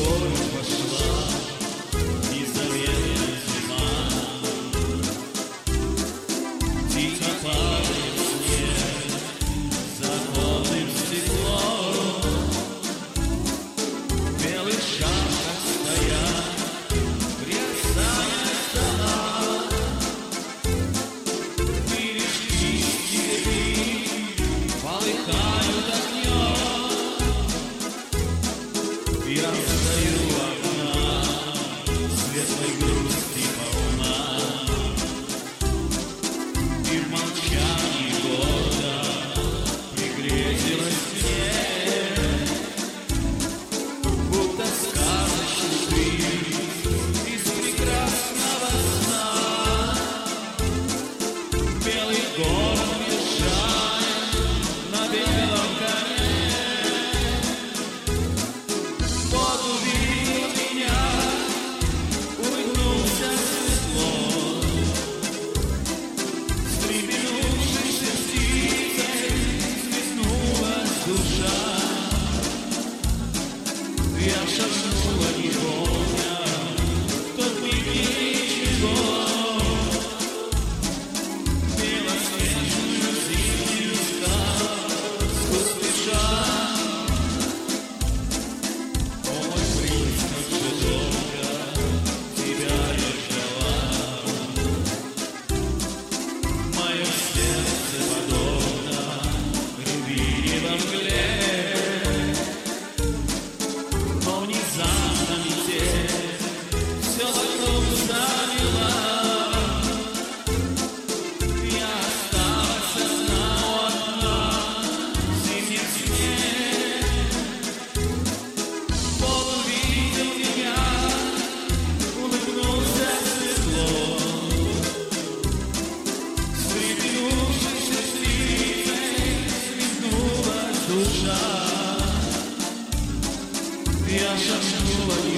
гору пошла, и заветная зима. Тихо падает снег за оконным стеклом. Белый шапка стоят, брецая стола. Бережки степи полыхают огнем. Я стою у окна, светлой грусти полна, и в молчании года пригрезилась мне, будто сказочный ты из прекрасного сна. Белый город въезжает на белом коне. Вот увидел меня, улыбнулся светло, встрепенувшись птицей, свистнулась душа. Я шагнула, не помня, в тот миг ничего, белоснежную зимнюю сказку слыша. Ой, принц, как же долго тебя я ждала. Мое сердце подобно рябине во мгле, но внезапно метель все вокруг замела. Я осталась одна у окна в зимнем сне. Он увидел меня, улыбнулся светло, встрепенувшись птицей, свистнулась душа. Я шагнула.